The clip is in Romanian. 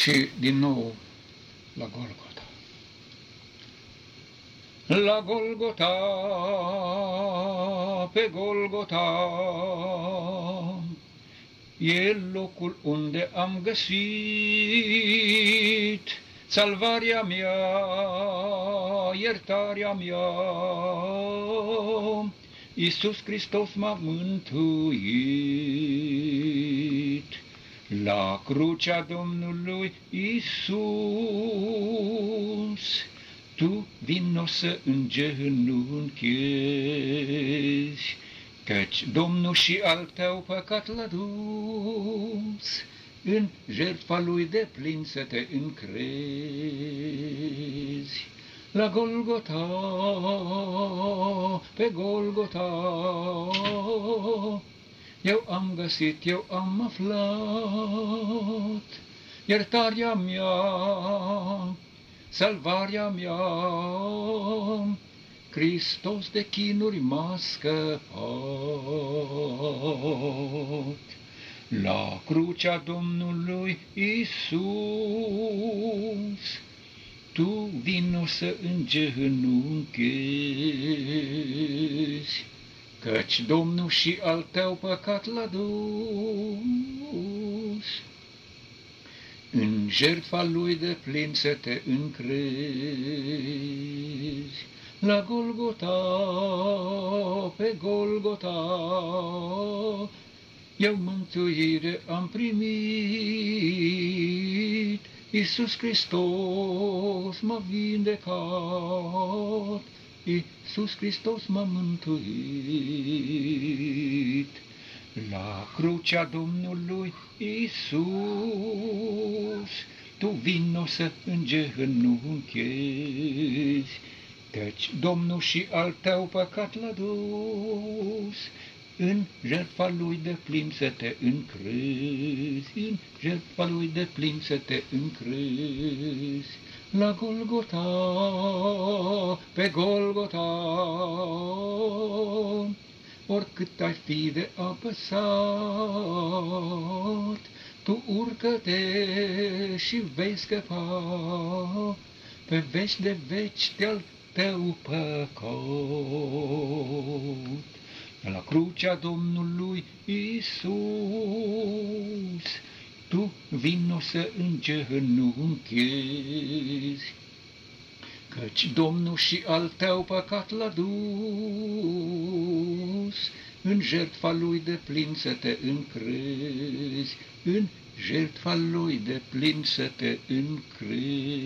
Și din nou la Golgota. La Golgota, pe Golgota, e locul unde am găsit salvarea mea, iertarea mea. Iisus Hristos m-a mântuit. La crucea Domnului Iisus, tu vino să îngenunchezi, căci Domnul și al tău păcat l-a dus, în jertfa lui de plin să te încrezi. La Golgota, pe Golgota, eu am găsit, eu am aflat iertarea mea, salvarea mea. Hristos de chinuri m-a scăpat. La crucea Domnului Iisus, tu vino să îngenunchezi, căci Domnul și al tău păcat l-a dus, în jertfa lui de plin să te încrezi. La Golgota, pe Golgota, eu mântuire am primit, Iisus Hristos m-a vindecat, Iisus Hristos m-a mântuit. La crucea Domnului Iisus, tu vino să îngenunchezi, căci Domnul și al tău păcat l-a dus, în jertfa lui de plin să te încrezi, în jertfa lui de plin să te încrezi. La Golgota, pe Golgota, oricât ai fi de apăsat, tu urcă-te și vei scăpa pe veci de veci de-al tău păcat. La crucea Domnului Iisus, tu vino să îngenunchezi, căci Domnul și al tău păcat l-a dus, în jertfa lui de plin să te încrezi, în jertfa lui de plin să te încrezi.